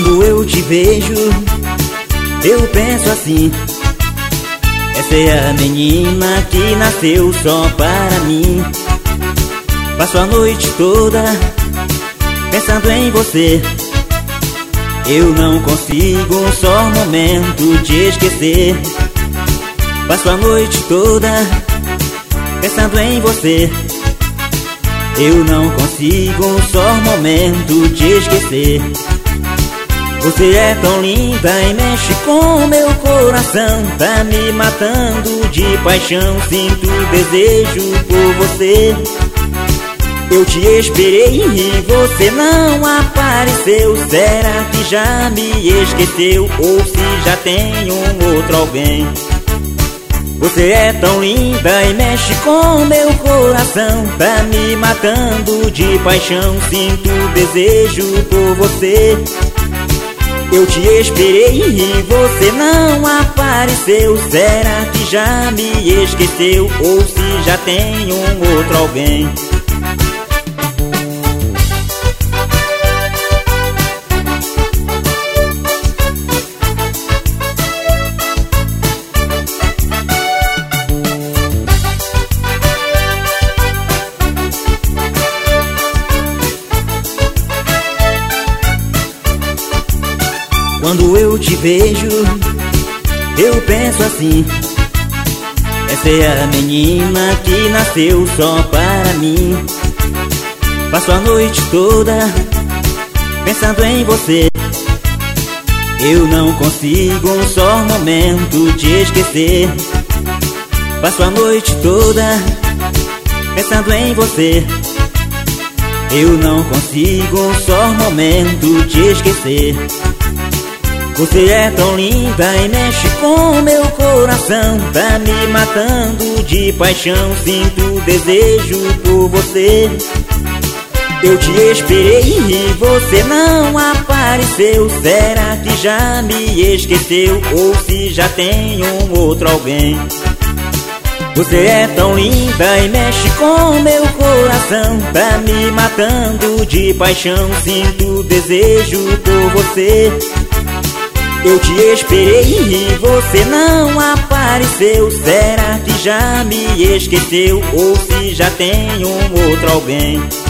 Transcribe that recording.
Quando eu te vejo, eu penso assim: essa é a menina que nasceu só para mim. Passo a noite toda pensando em você. Eu não consigo um só momento de esquecer. Passo a noite toda pensando em você. Eu não consigo um só momento de esquecer. Você é tão linda e mexe com meu coração. Tá me matando de paixão, sinto desejo por você. Eu te esperei e você não apareceu. Será que já me esqueceu ou se já tem um outro alguém? Você é tão linda e mexe com meu coração. Tá me matando de paixão, sinto desejo por você. Eu te esperei e você não apareceu. Será que já me esqueceu ou se já tem um outro alguém? Quando eu te vejo, eu penso assim: essa é a menina que nasceu só para mim. Passo a noite toda pensando em você. Eu não consigo um só momento de esquecer. Passo a noite toda pensando em você. Eu não consigo um só momento de esquecer. Você é tão linda e mexe com meu coração. Tá me matando de paixão, sinto desejo por você. Eu te esperei e você não apareceu. Será que já me esqueceu ou se já tem um outro alguém? Você é tão linda e mexe com meu coração. Tá me matando de paixão, sinto desejo por você. Eu te esperei e você não apareceu. Será que já me esqueceu ou se já tem um outro alguém?